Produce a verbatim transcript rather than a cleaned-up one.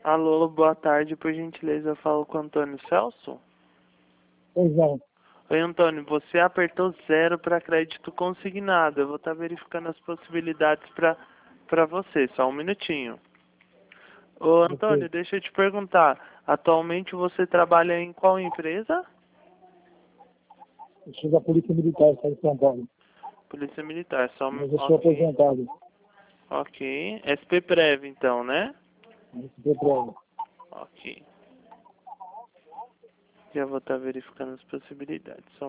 Alô, boa tarde, por gentileza, eu falo com o Antônio Celso? Pois não. Oi, Antônio, você apertou zero para crédito consignado. Eu vou estar verificando as possibilidades para para você, só um minutinho. Ô, Antônio, Ok. deixa eu te perguntar, atualmente você trabalha em qual empresa? Eu sou da Polícia Militar, está em São Paulo. Polícia Militar, só um... Mas eu sou Ok, aposentado. ok. S P Prev, então, né? Esse é o problema. Ok. Já vou estar verificando as possibilidades. Só